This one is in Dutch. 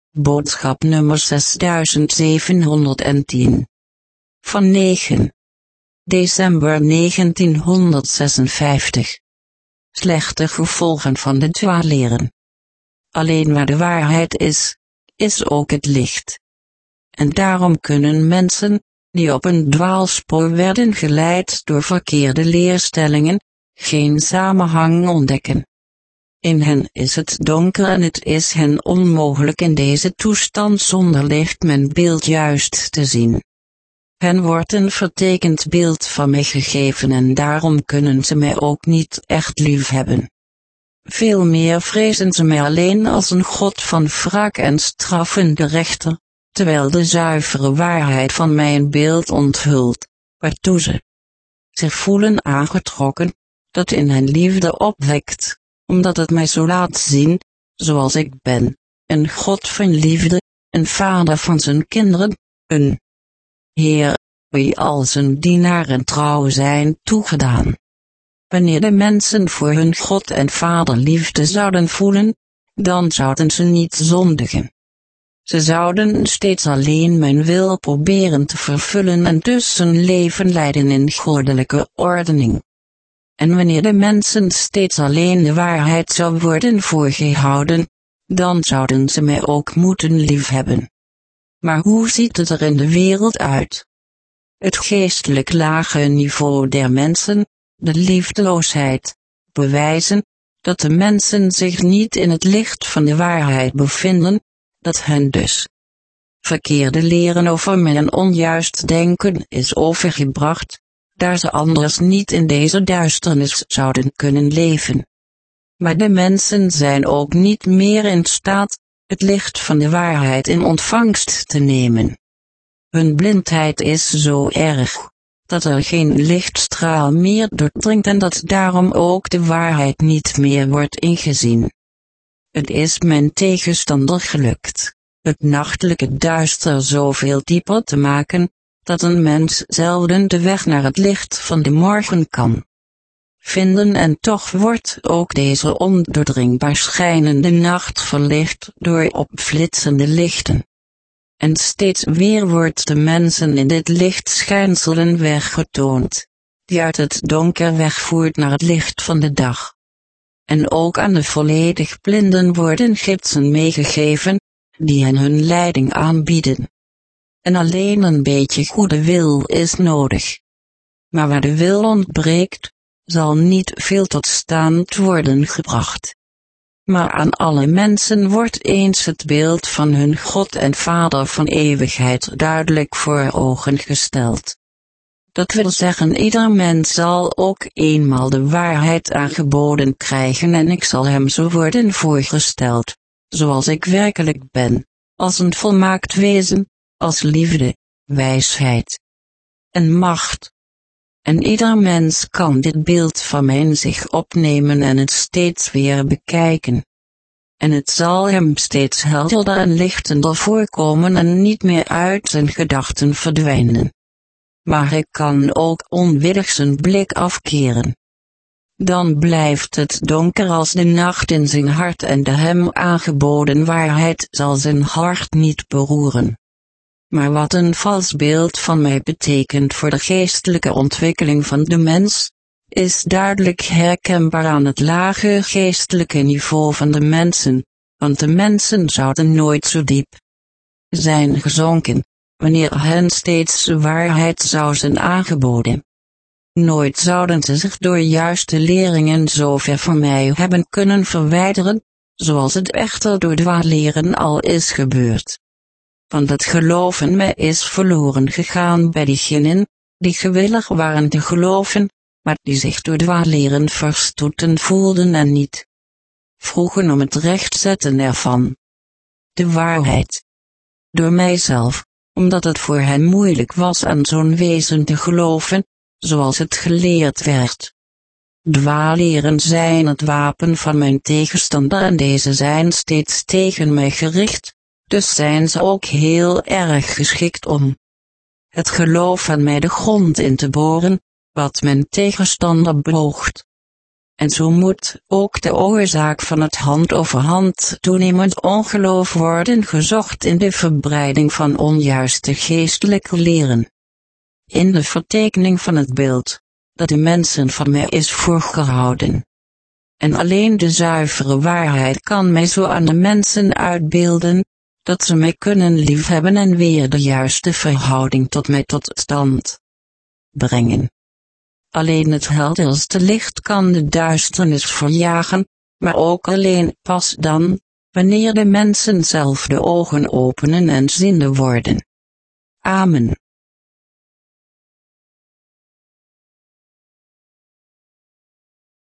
Boodschap nummer 6710. Van 9 december 1956. Slechte gevolgen van de dwaaleren. Alleen waar de waarheid is, is ook het licht. En daarom kunnen mensen, die op een dwaalspoor werden geleid door verkeerde leerstellingen, geen samenhang ontdekken. In hen is het donker en het is hen onmogelijk in deze toestand zonder licht mijn beeld juist te zien. Hen wordt een vertekend beeld van mij gegeven en daarom kunnen ze mij ook niet echt lief hebben. Veel meer vrezen ze mij alleen als een god van wraak en straffende rechter, terwijl de zuivere waarheid van mij een beeld onthult, waartoe ze zich voelen aangetrokken, dat in hen liefde opwekt, omdat het mij zo laat zien, zoals ik ben, een God van liefde, een vader van zijn kinderen, een Heer, wie al zijn dienaren trouw zijn toegedaan. Wanneer de mensen voor hun God en Vader liefde zouden voelen, dan zouden ze niet zondigen. Ze zouden steeds alleen mijn wil proberen te vervullen en dus hun leven leiden in goddelijke ordening. En wanneer de mensen steeds alleen de waarheid zou worden voorgehouden, dan zouden ze mij ook moeten liefhebben. Maar hoe ziet het er in de wereld uit? Het geestelijk lage niveau der mensen, de liefdeloosheid, bewijzen, dat de mensen zich niet in het licht van de waarheid bevinden, dat hen dus verkeerde leren over mij en onjuist denken is overgebracht, daar ze anders niet in deze duisternis zouden kunnen leven. Maar de mensen zijn ook niet meer in staat, het licht van de waarheid in ontvangst te nemen. Hun blindheid is zo erg, dat er geen lichtstraal meer doordringt en dat daarom ook de waarheid niet meer wordt ingezien. Het is mijn tegenstander gelukt, het nachtelijke duister zoveel dieper te maken, dat een mens zelden de weg naar het licht van de morgen kan vinden en toch wordt ook deze ondoordringbaar schijnende nacht verlicht door opflitsende lichten. En steeds weer wordt de mensen in dit licht schijnselen weggetoond, die uit het donker wegvoert naar het licht van de dag. En ook aan de volledig blinden worden gidsen meegegeven, die hen hun leiding aanbieden. En alleen een beetje goede wil is nodig. Maar waar de wil ontbreekt, zal niet veel tot stand worden gebracht. Maar aan alle mensen wordt eens het beeld van hun God en Vader van eeuwigheid duidelijk voor ogen gesteld. Dat wil zeggen, ieder mens zal ook eenmaal de waarheid aangeboden krijgen en ik zal hem zo worden voorgesteld, zoals ik werkelijk ben, als een volmaakt wezen, als liefde, wijsheid en macht. En ieder mens kan dit beeld van mij in zich opnemen en het steeds weer bekijken. En het zal hem steeds helderder en lichtender voorkomen en niet meer uit zijn gedachten verdwijnen. Maar hij kan ook onwillig zijn blik afkeren. Dan blijft het donker als de nacht in zijn hart en de hem aangeboden waarheid zal zijn hart niet beroeren. Maar wat een vals beeld van mij betekent voor de geestelijke ontwikkeling van de mens, is duidelijk herkenbaar aan het lage geestelijke niveau van de mensen, want de mensen zouden nooit zo diep zijn gezonken, wanneer hen steeds de waarheid zou zijn aangeboden. Nooit zouden ze zich door juiste leringen zo ver van mij hebben kunnen verwijderen, zoals het echter door dwaalleren al is gebeurd. Want het geloof in mij is verloren gegaan bij diegenen, die gewillig waren te geloven, maar die zich door dwaalleren verstoten voelden en niet vroegen om het rechtzetten ervan. De waarheid. Door mijzelf, omdat het voor hen moeilijk was aan zo'n wezen te geloven, zoals het geleerd werd. Dwaalleren zijn het wapen van mijn tegenstander en deze zijn steeds tegen mij gericht, dus zijn ze ook heel erg geschikt om het geloof aan mij de grond in te boren, wat mijn tegenstander beoogt. En zo moet ook de oorzaak van het hand-over-hand toenemend ongeloof worden gezocht in de verbreiding van onjuiste geestelijke leren. In de vertekening van het beeld, dat de mensen van mij is voorgehouden. En alleen de zuivere waarheid kan mij zo aan de mensen uitbeelden, dat ze mij kunnen liefhebben en weer de juiste verhouding tot mij tot stand brengen. Alleen het helderste licht kan de duisternis verjagen, maar ook alleen pas dan, wanneer de mensen zelf de ogen openen en ziende worden. Amen.